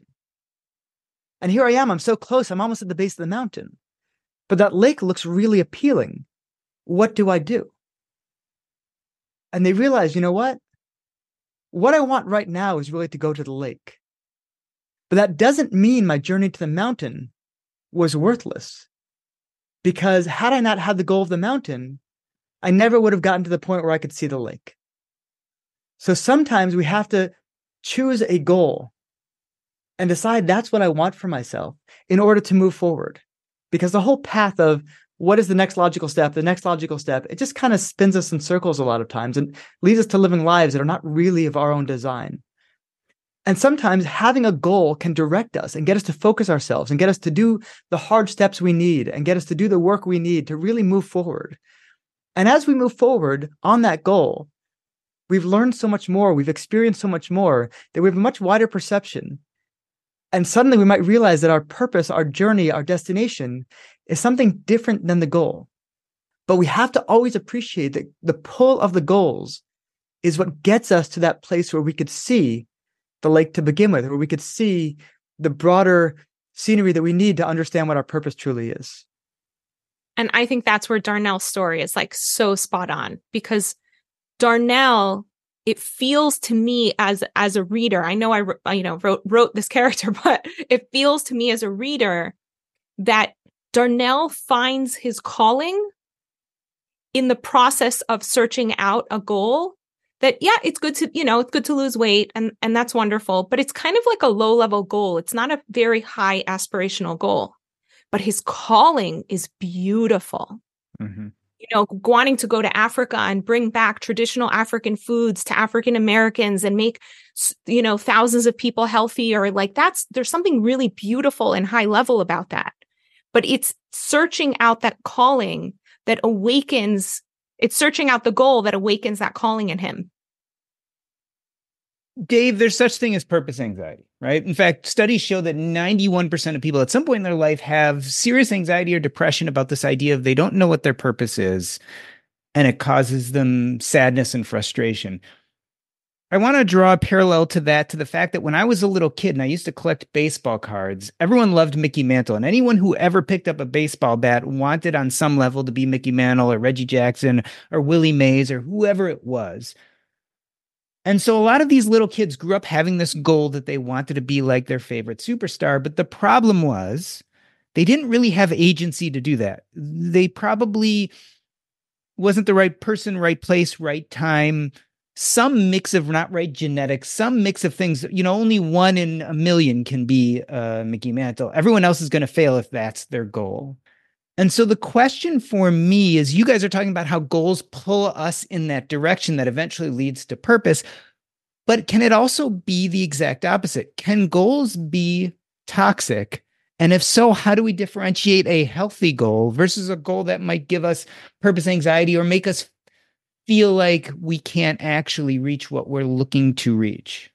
And here I am, I'm so close, I'm almost at the base of the mountain. But that lake looks really appealing. What do I do? And they realize, you know what? What I want right now is really to go to the lake. But that doesn't mean my journey to the mountain was worthless. Because had I not had the goal of the mountain, I never would have gotten to the point where I could see the lake. So sometimes we have to choose a goal and decide that's what I want for myself in order to move forward. Because the whole path of what is the next logical step, it just kind of spins us in circles a lot of times and leads us to living lives that are not really of our own design. And sometimes having a goal can direct us and get us to focus ourselves and get us to do the hard steps we need and get us to do the work we need to really move forward. And as we move forward on that goal, we've learned so much more, we've experienced so much more, that we have a much wider perception. And suddenly we might realize that our purpose, our journey, our destination is something different than the goal. But we have to always appreciate that the pull of the goals is what gets us to that place where we could see the lake to begin with, where we could see the broader scenery that we need to understand what our purpose truly is.
And I think that's where Darnell's story is like so spot on, because Darnell, it feels to me as a reader, I know I wrote this character, but it feels to me as a reader that Darnell finds his calling in the process of searching out a goal that, yeah, it's good to lose weight and that's wonderful, but it's kind of like a low level goal. It's not a very high aspirational goal, but his calling is beautiful. Mm-hmm. Wanting to go to Africa and bring back traditional African foods to African Americans and make, thousands of people healthier. Like there's something really beautiful and high level about that. But it's searching out that calling that awakens, it's searching out the goal that awakens that calling in him.
Dave, there's such thing as purpose anxiety, right? In fact, studies show that 91% of people at some point in their life have serious anxiety or depression about this idea of they don't know what their purpose is, and it causes them sadness and frustration. I want to draw a parallel to that, to the fact that when I was a little kid and I used to collect baseball cards, everyone loved Mickey Mantle, and anyone who ever picked up a baseball bat wanted on some level to be Mickey Mantle or Reggie Jackson or Willie Mays or whoever it was. And so a lot of these little kids grew up having this goal that they wanted to be like their favorite superstar. But the problem was they didn't really have agency to do that. They probably wasn't the right person, right place, right time, some mix of not right genetics, some mix of things. Only 1 in a million can be Mickey Mantle. Everyone else is going to fail if that's their goal. And so the question for me is, you guys are talking about how goals pull us in that direction that eventually leads to purpose, but can it also be the exact opposite? Can goals be toxic? And if so, how do we differentiate a healthy goal versus a goal that might give us purpose anxiety or make us feel like we can't actually reach what we're looking to reach?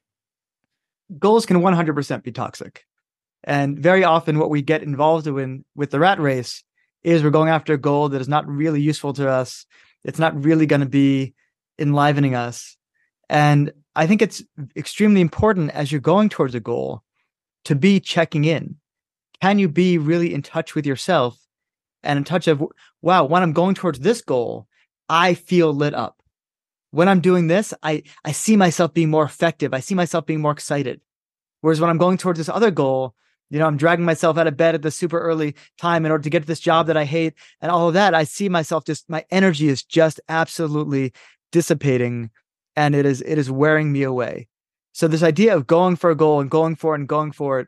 Goals can 100% be toxic. And very often what we get involved in with the rat race is we're going after a goal that is not really useful to us. It's not really going to be enlivening us. And I think it's extremely important as you're going towards a goal to be checking in. Can you be really in touch with yourself and in touch of, wow, when I'm going towards this goal, I feel lit up. When I'm doing this, I see myself being more effective. I see myself being more excited. Whereas when I'm going towards this other goal, I'm dragging myself out of bed at the super early time in order to get to this job that I hate and all of that. I see myself my energy is just absolutely dissipating and it is wearing me away. So this idea of going for a goal and going for it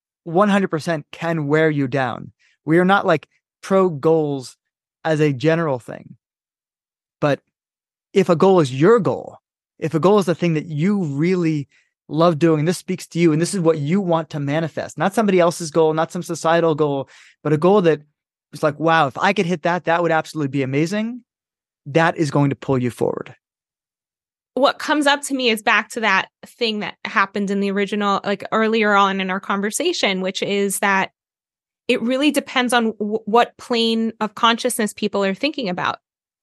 100% can wear you down. We are not like pro goals as a general thing. But if a goal is your goal, if a goal is the thing that you really love doing, and this speaks to you, and this is what you want to manifest, not somebody else's goal, not some societal goal, but a goal that is like, wow, if I could hit that, that would absolutely be amazing. That is going to pull you forward.
What comes up to me is back to that thing that happened in the original, like earlier on in our conversation, which is that it really depends on what plane of consciousness people are thinking about.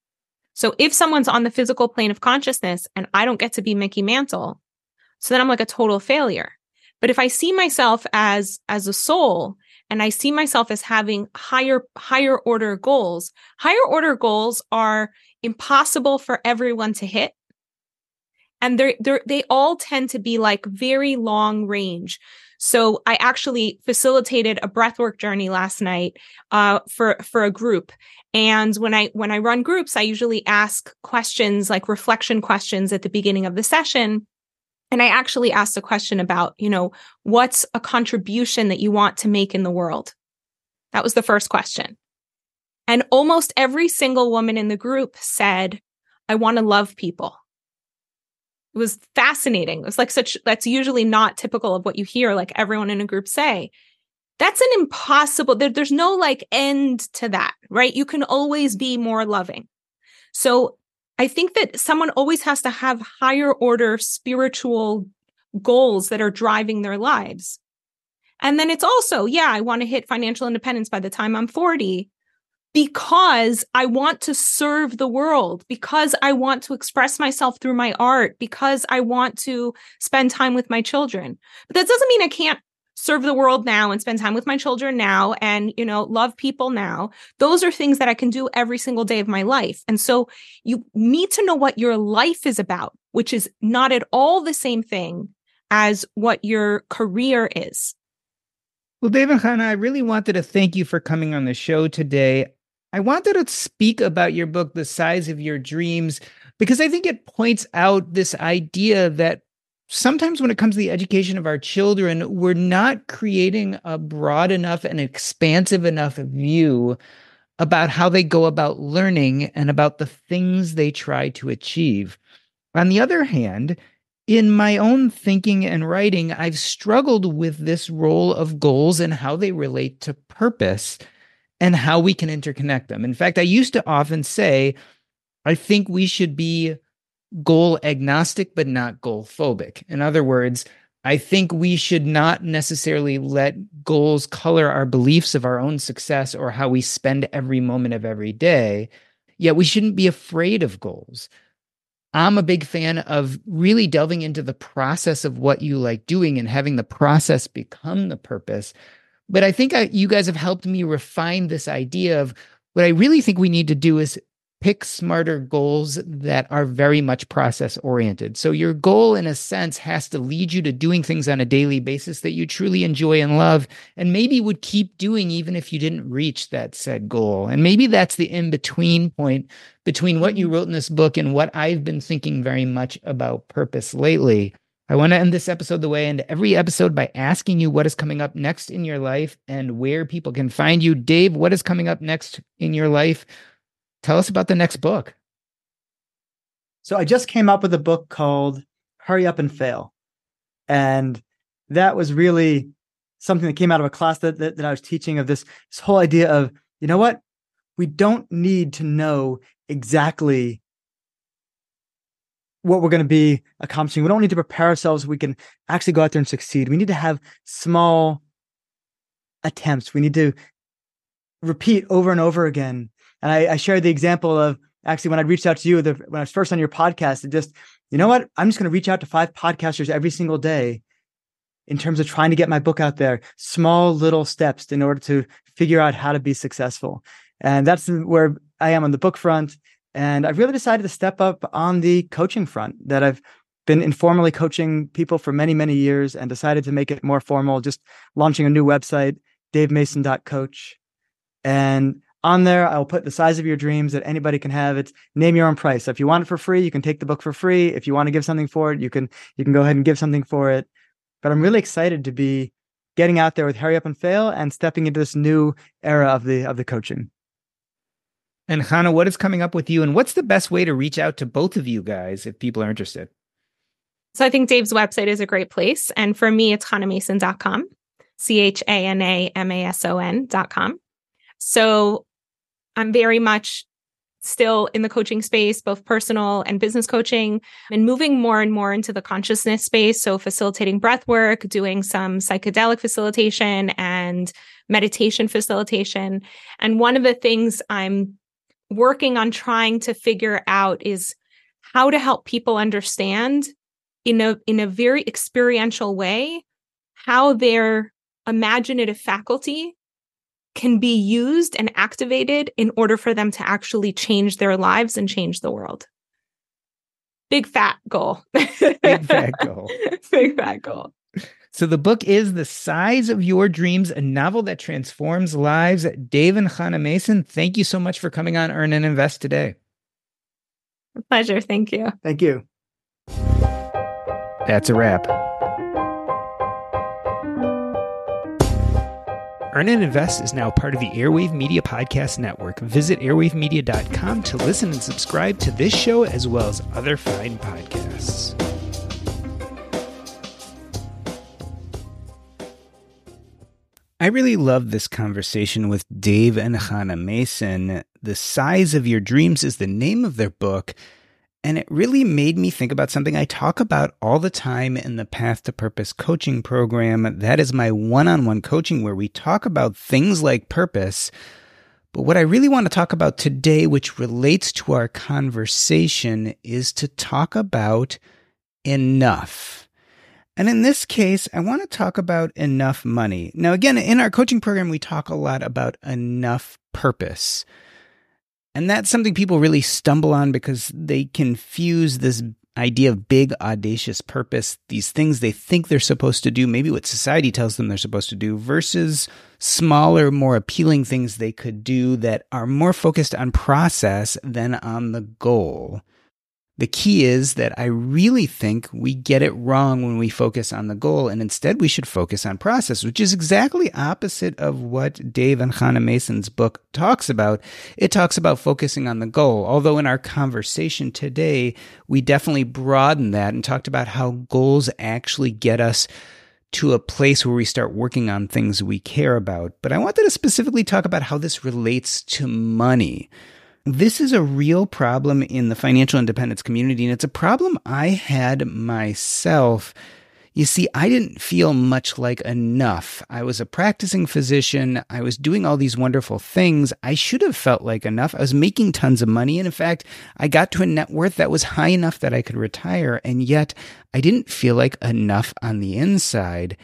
So if someone's on the physical plane of consciousness and I don't get to be Mickey Mantle, so then I'm like a total failure. But if I see myself as a soul and I see myself as having higher order goals are impossible for everyone to hit. And they all tend to be like very long range. So I actually facilitated a breathwork journey last night for a group. And when I run groups, I usually ask questions like reflection questions at the beginning of the session. And I actually asked a question about, what's a contribution that you want to make in the world? That was the first question. And almost every single woman in the group said, I want to love people. It was fascinating. It was like that's usually not typical of what you hear, like everyone in a group say. That's an impossible, there's no like end to that, right? You can always be more loving. So I think that someone always has to have higher order spiritual goals that are driving their lives. And then it's also, I want to hit financial independence by the time I'm 40 because I want to serve the world, because I want to express myself through my art, because I want to spend time with my children. But that doesn't mean I can't serve the world now and spend time with my children now and, love people now. Those are things that I can do every single day of my life. And so you need to know what your life is about, which is not at all the same thing as what your career is.
Well, Dave and Chana, I really wanted to thank you for coming on the show today. I wanted to speak about your book, The Size of Your Dreams, because I think it points out this idea that sometimes when it comes to the education of our children, we're not creating a broad enough and expansive enough view about how they go about learning and about the things they try to achieve. On the other hand, in my own thinking and writing, I've struggled with this role of goals and how they relate to purpose and how we can interconnect them. In fact, I used to often say, I think we should be goal agnostic, but not goal phobic. In other words, I think we should not necessarily let goals color our beliefs of our own success or how we spend every moment of every day. Yet we shouldn't be afraid of goals. I'm a big fan of really delving into the process of what you like doing and having the process become the purpose. But I think you guys have helped me refine this idea of what I really think we need to do is pick smarter goals that are very much process oriented. So your goal, in a sense, has to lead you to doing things on a daily basis that you truly enjoy and love, and maybe would keep doing even if you didn't reach that said goal. And maybe that's the in-between point between what you wrote in this book and what I've been thinking very much about purpose lately. I want to end this episode the way I end every episode by asking you what is coming up next in your life and where people can find you. Dave, what is coming up next in your life? Tell us about the next book.
So I just came up with a book called Hurry Up and Fail. And that was really something that came out of a class that I was teaching, of this whole idea of, you know what? We don't need to know exactly what we're going to be accomplishing. We don't need to prepare ourselves. We can actually go out there and succeed. We need to have small attempts. We need to repeat over and over again. And I shared the example of actually when I reached out to you, when I was first on your podcast, it just, you know what? I'm just going to reach out to 5 podcasters every single day in terms of trying to get my book out there. Small little steps in order to figure out how to be successful. And that's where I am on the book front. And I've really decided to step up on the coaching front, that I've been informally coaching people for many, many years and decided to make it more formal, just launching a new website, davemason.coach. And on there, I'll put The Size of Your Dreams that anybody can have. It's name your own price. So if you want it for free, you can take the book for free. If you want to give something for it, you can go ahead and give something for it. But I'm really excited to be getting out there with Hurry Up and Fail and stepping into this new era of the coaching.
And Chana, what is coming up with you? And what's the best way to reach out to both of you guys if people are interested?
So I think Dave's website is a great place. And for me, it's chanamason.com, CHANAMASON.com. So I'm very much still in the coaching space, both personal and business coaching, and moving more and more into the consciousness space. So facilitating breath work, doing some psychedelic facilitation and meditation facilitation. And one of the things I'm working on trying to figure out is how to help people understand in a very experiential way how their imaginative faculty can be used and activated in order for them to actually change their lives and change the world. Big fat goal.
Big fat goal.
Big fat goal.
So the book is The Size of Your Dreams, a novel that transforms lives. Dave and Chana Mason, thank you so much for coming on Earn and Invest today.
A pleasure. Thank you.
Thank you.
That's a wrap. Earn and Invest is now part of the Airwave Media Podcast Network. Visit airwavemedia.com to listen and subscribe to this show as well as other fine podcasts. I really love this conversation with Dave and Chana Mason. The Size of Your Dreams is the name of their book, and it really made me think about something I talk about all the time in the Path to Purpose coaching program. That is my one-on-one coaching where we talk about things like purpose. But what I really want to talk about today, which relates to our conversation, is to talk about enough. And in this case, I want to talk about enough money. Now, again, in our coaching program, we talk a lot about enough purpose. And that's something people really stumble on because they confuse this idea of big, audacious purpose, these things they think they're supposed to do, maybe what society tells them they're supposed to do, versus smaller, more appealing things they could do that are more focused on process than on the goal. The key is that I really think we get it wrong when we focus on the goal, and instead we should focus on process, which is exactly opposite of what Dave and Chana Mason's book talks about. It talks about focusing on the goal, although in our conversation today, we definitely broadened that and talked about how goals actually get us to a place where we start working on things we care about. But I wanted to specifically talk about how this relates to money. This is a real problem in the financial independence community, and it's a problem I had myself. You see, I didn't feel much like enough. I was a practicing physician. I was doing all these wonderful things. I should have felt like enough. I was making tons of money, and in fact, I got to a net worth that was high enough that I could retire, and yet I didn't feel like enough on the inside.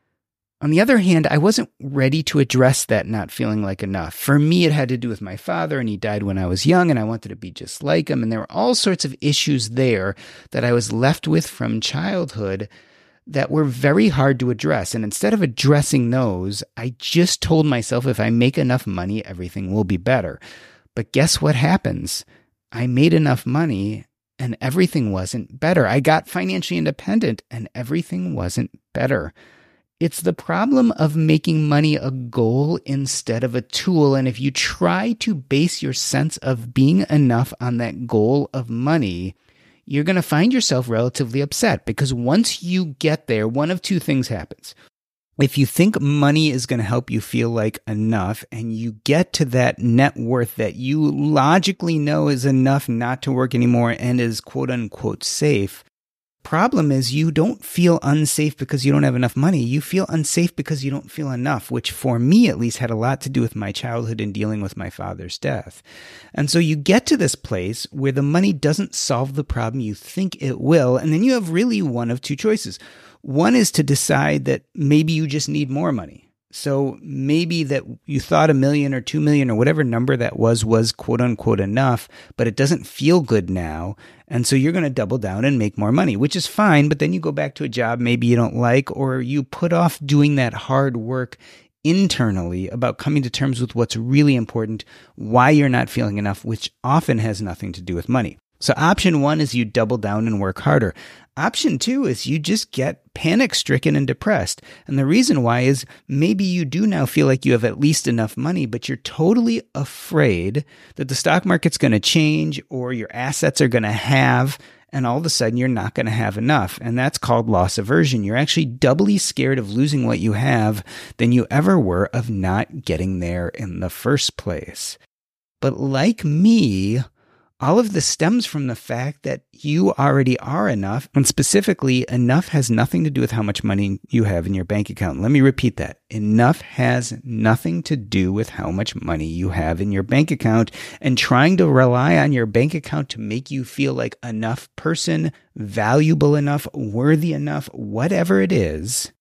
On the other hand, I wasn't ready to address that not feeling like enough. For me, it had to do with my father, and he died when I was young, and I wanted to be just like him. And there were all sorts of issues there that I was left with from childhood that were very hard to address. And instead of addressing those, I just told myself if I make enough money, everything will be better. But guess what happens? I made enough money, and everything wasn't better. I got financially independent, and everything wasn't better. It's the problem of making money a goal instead of a tool. And if you try to base your sense of being enough on that goal of money, you're going to find yourself relatively upset because once you get there, one of two things happens. If you think money is going to help you feel like enough and you get to that net worth that you logically know is enough not to work anymore and is quote unquote safe, problem is you don't feel unsafe because you don't have enough money. You feel unsafe because you don't feel enough, which for me at least had a lot to do with my childhood and dealing with my father's death. And so you get to this place where the money doesn't solve the problem you think it will, and then you have really one of two choices. One is to decide that maybe you just need more money. So maybe that you thought $1 million or $2 million or whatever number that was quote unquote enough, but it doesn't feel good now. And so you're going to double down and make more money, which is fine. But then you go back to a job maybe you don't like, or you put off doing that hard work internally about coming to terms with what's really important, why you're not feeling enough, which often has nothing to do with money. So option one is you double down and work harder. Option two is you just get panic-stricken and depressed. And the reason why is maybe you do now feel like you have at least enough money, but you're totally afraid that the stock market's going to change or your assets are going to halve, and all of a sudden you're not going to have enough. And that's called loss aversion. You're actually doubly scared of losing what you have than you ever were of not getting there in the first place. But like me, all of this stems from the fact that you already are enough, and specifically, enough has nothing to do with how much money you have in your bank account. Let me repeat that. Enough has nothing to do with how much money you have in your bank account, and trying to rely on your bank account to make you feel like enough person, valuable enough, worthy enough, whatever it is,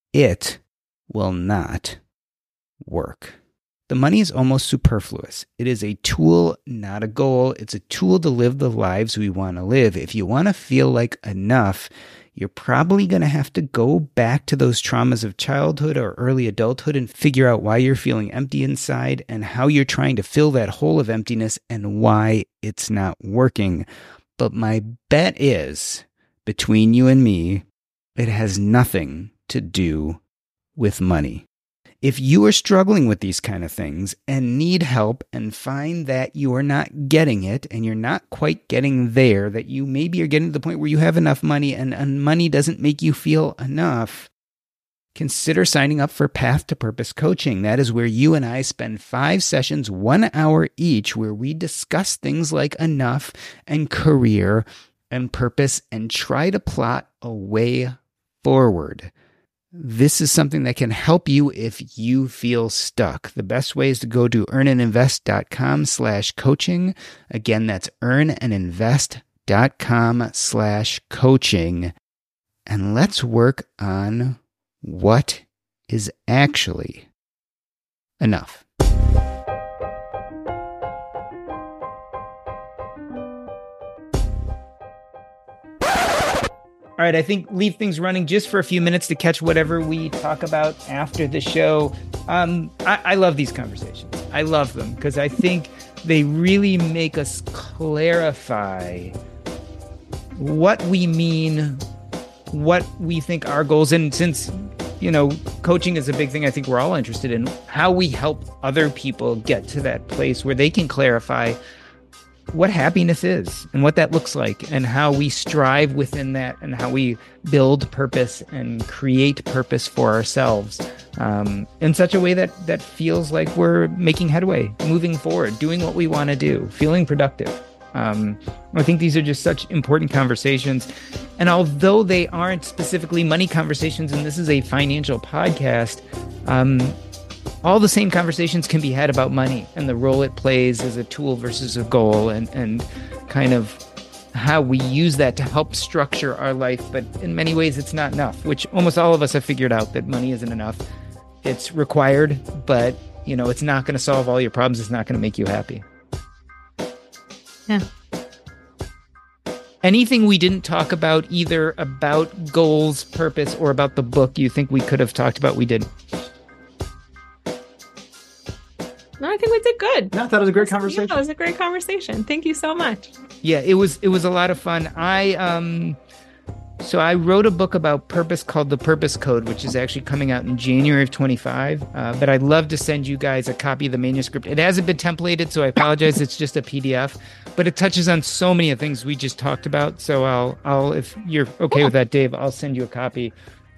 it will not work. The money is almost superfluous. It is a tool, not a goal. It's a tool to live the lives we want to live. If you want to feel like enough, you're probably going to have to go back to those traumas of childhood or early adulthood and figure out why you're feeling empty inside and how you're trying to fill that hole of emptiness and why it's not working. But my bet is, between you and me, it has nothing to do with money. If you are struggling with these kind of things and need help and find that you are not getting it and you're not quite getting there, that you maybe are getting to the point where you have enough money and money doesn't make you feel enough, consider signing up for Path to Purpose coaching. That is where you and I spend 5 sessions, 1 hour each, where we discuss things like enough and career and purpose and try to plot a way forward. This is something that can help you if you feel stuck. The best way is to go to earnandinvest.com/coaching. Again, that's earnandinvest.com/coaching. And let's work on what is actually enough. All right, I think leave things running just for a few minutes to catch whatever we talk about after the show. I love these conversations. I love them because I think they really make us clarify what we mean, what we think our goals, and since, coaching is a big thing I think we're all interested in, how we help other people get to that place where they can clarify what happiness is and what that looks like and how we strive within that and how we build purpose and create purpose for ourselves in such a way that feels like we're making headway, moving forward, doing what we want to do, feeling productive. I think these are just such important conversations. And although they aren't specifically money conversations, and this is a financial podcast, all the same conversations can be had about money and the role it plays as a tool versus a goal and kind of how we use that to help structure our life. But in many ways, it's not enough, which almost all of us have figured out that money isn't enough. It's required, but, it's not going to solve all your problems. It's not going to make you happy.
Yeah.
Anything we didn't talk about, either about goals, purpose, or about the book you think we could have talked about, we didn't?
No, I think we did good.
No, I thought it was a great conversation.
Yeah, it was a great conversation. Thank you so much.
Yeah, it was a lot of fun. So I wrote a book about purpose called The Purpose Code, which is actually coming out in January of 25. But I'd love to send you guys a copy of the manuscript. It hasn't been templated, so I apologize. It's just a PDF, but it touches on so many of the things we just talked about. So I'll if you're okay with that, Dave, I'll send you a copy.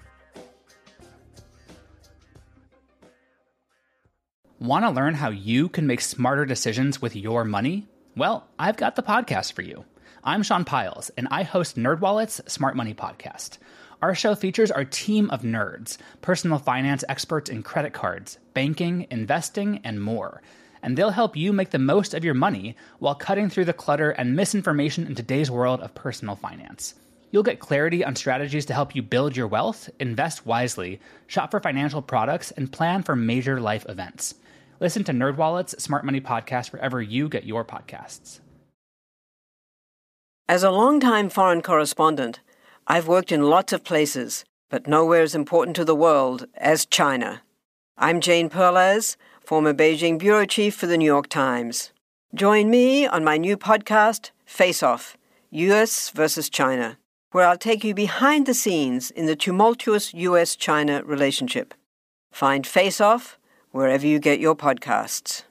Want to learn how you can make smarter decisions with your money? Well, I've got the podcast for you. I'm Sean Piles, and I host NerdWallet's Smart Money Podcast. Our show features our team of nerds, personal finance experts in credit cards, banking, investing, and more. And they'll help you make the most of your money while cutting through the clutter and misinformation in today's world of personal finance. You'll get clarity on strategies to help you build your wealth, invest wisely, shop for financial products, and plan for major life events. Listen to NerdWallet's Smart Money Podcast wherever you get your podcasts.
As a longtime foreign correspondent, I've worked in lots of places, but nowhere as important to the world as China. I'm Jane Perlez, former Beijing bureau chief for the New York Times. Join me on my new podcast, Face Off, U.S. versus China, where I'll take you behind the scenes in the tumultuous U.S.-China relationship. Find Face Off wherever you get your podcasts.